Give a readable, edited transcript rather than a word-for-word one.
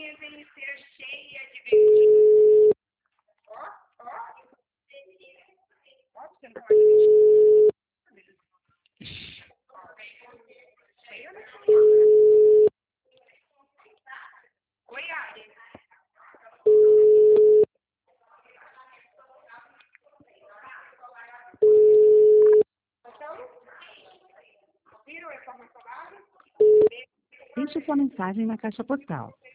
devem ser cheias de verdinho. Ó, você não pode cheia, né? Oi, Ari. Então, viram essa mensalada? Deixe sua mensagem na caixa postal.